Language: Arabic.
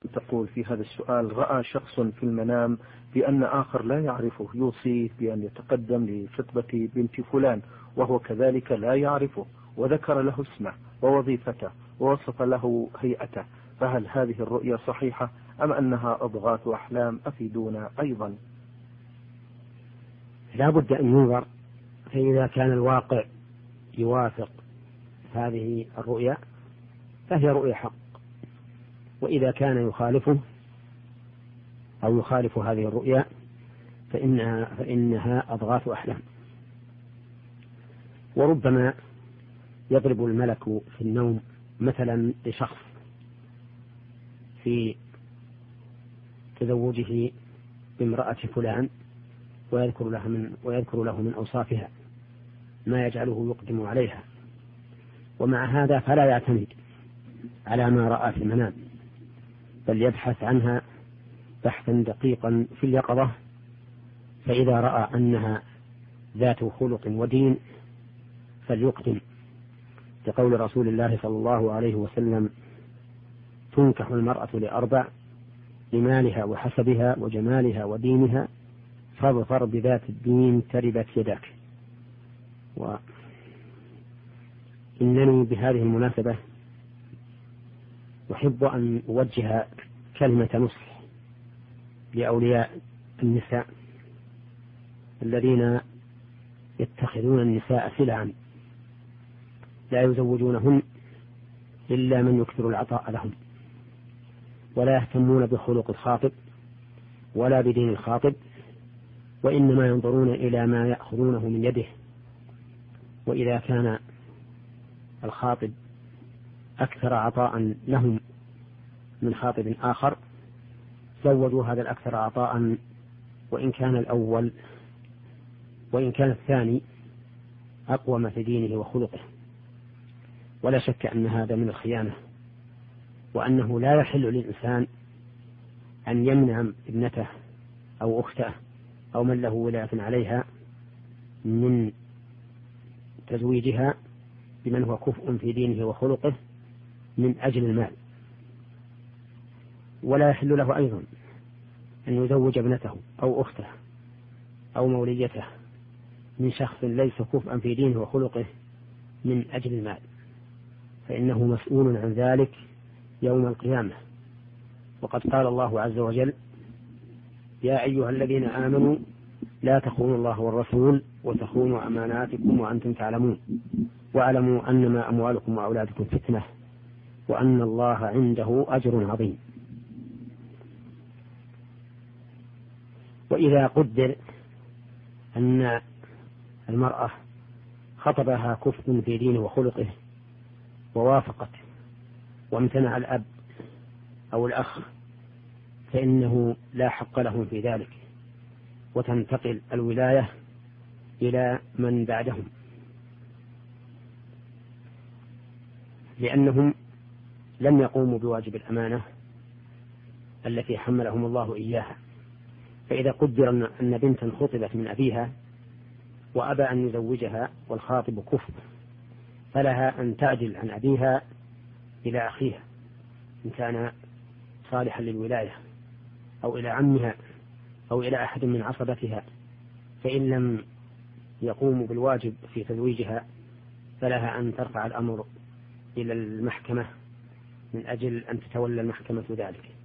تقول في هذا السؤال: رأى شخص في المنام بأن آخر لا يعرفه يوصيه بأن يتقدم لخطبة بنت فلان، وهو كذلك لا يعرفه، وذكر له اسمه ووظيفته ووصف له هيئته، فهل هذه الرؤيا صحيحة أم أنها أضغاث أحلام؟ أفيدونا أيضا. لا بد أن ينظر، فإذا كان الواقع يوافق هذه الرؤيا فهي رؤيا حق، وإذا كان يخالفه أو يخالف هذه الرؤيا فإنها أضغاث أحلام. وربما يضرب الملك في النوم مثلا لشخص في تزوجه بامرأة فلان ويذكر له من أوصافها ما يجعله يقدم عليها، ومع هذا فلا يعتمد على ما رأى في المنام، بل يبحث عنها بحثا دقيقا في اليقظة، فإذا رأى أنها ذات خلق ودين فليقدم، لقول رسول الله صلى الله عليه وسلم: تنكح المرأة لأربع: لمالها وحسبها وجمالها ودينها، فاظفر بذات الدين تربت يداك. وإنني بهذه المناسبة أحب أن أوجه كلمة نصح لأولياء النساء الذين يتخذون النساء سلعا لا يزوجونهن إلا من يكثر العطاء لهم، ولا يهتمون بخلق الخاطب ولا بدين الخاطب، وإنما ينظرون إلى ما يأخذونه من يده. وإذا كان الخاطب أكثر عطاء لهم من خاطب آخر زودوا هذا الأكثر عطاء، وإن كان الثاني أقوم في دينه وخلقه. ولا شك أن هذا من الخيانة، وأنه لا يحل للإنسان أن يمنع ابنته أو أخته أو من له ولاية عليها من تزويجها بمن هو كفء في دينه وخلقه من أجل المال. ولا يحل له أيضا أن يزوج ابنته أو أخته أو موليته من شخص ليس كفءا في دينه وخلقه من أجل المال، فإنه مسؤول عن ذلك يوم القيامة. وقد قال الله عز وجل: يا أيها الذين آمنوا لا تخونوا الله والرسول وتخونوا أماناتكم وأنتم تعلمون واعلموا أنما أموالكم وأولادكم فتنة وأن الله عنده أجر عظيم. وإذا قدر أن المرأة خطبها كفء في دينه وخلقه ووافقت وامتنع الأب أو الأخ فإنه لا حق لهم في ذلك، وتنتقل الولاية إلى من بعدهم، لأنهم لم يقوموا بواجب الأمانة التي حملهم الله إياها. فإذا قدر أن بنتا خطبت من أبيها وأبى أن يزوجها والخاطب كفء فلها أن تعدل عن أبيها إلى أخيها إن كان صالحا للولاية، أو إلى عمها، أو إلى أحد من عصبتها، فإن لم يقوموا بالواجب في تزويجها فلها أن ترفع الأمر إلى المحكمة من أجل أن تتولى المحكمة ذلك.